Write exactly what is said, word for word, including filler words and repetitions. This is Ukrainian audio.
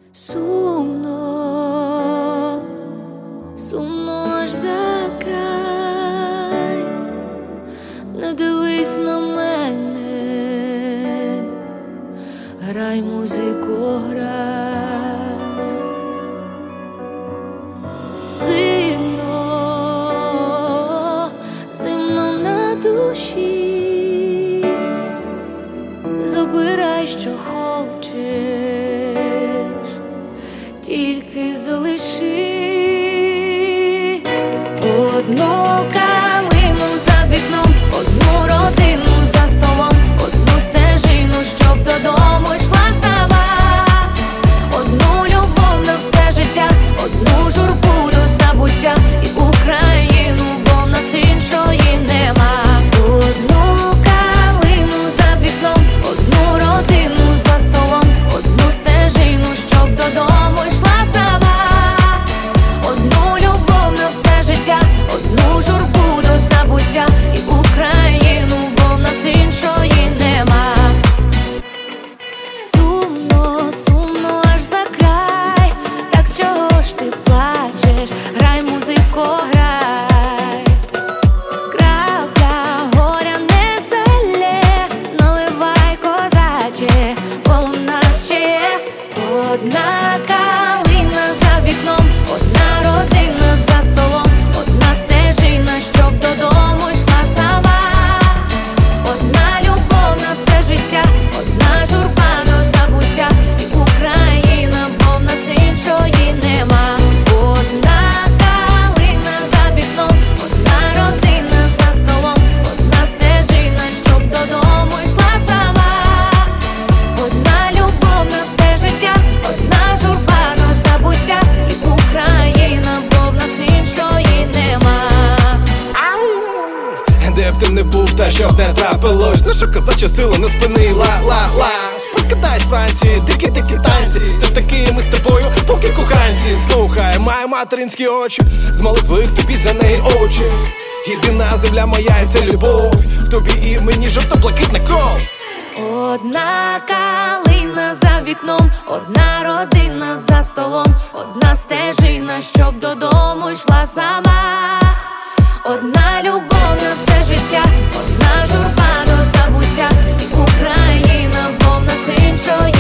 Сумно, сумно аж за край, не дивись на мене, грай, музику, грай. Зимно, зимно на душі, забирай, що хочеш, тільки залиши одну калину за вікном, одну родину за столом, одну стежину, щоб додому йшла сама, одну любов на все життя, одну журбу до забуття і Україну, бо в нас іншої нема. Одну калину за вікном, одну родину за столом, одну стежину, щоб додому йшла сама, одну любов на все життя, одну журбу до забуття і Україну, бо в нас іншої нема. Сумно, сумно аж за край, так чого ж ти плачеш? Грай, музику, грай. Крапля горя не залє, наливай, козаче, бо в нас ще є одна калина за вікном, одна родина за столом, одна стежина, щоб додому йшла сама, одна любов на все життя, одна журба до забуття і Україна, бо в нас іншої нема. Одна калина за вікном, одна родина за столом, одна стежина, щоб додому йшла сама, одна любов на все життя, одна журба до забуття і Україна, бо в нас іншої нема. Де б ти не був, та щоб не трапилось, наша козача сила не спинила, ла-ла. Спускатай з Франції, дикі-дикі танці, все ж таки ми з тобою поки коханці. Слухай, маю материнські очі, з молитви в тобі за неї очі. Єдина земля моя і це любов, в тобі і мені жовто-блакитна кров. Одна калина за вікном, одна родина за столом, одна стежина, щоб додому йшла сама, одна любов на все життя, одна журба до забуття і Україна, бо в нас іншої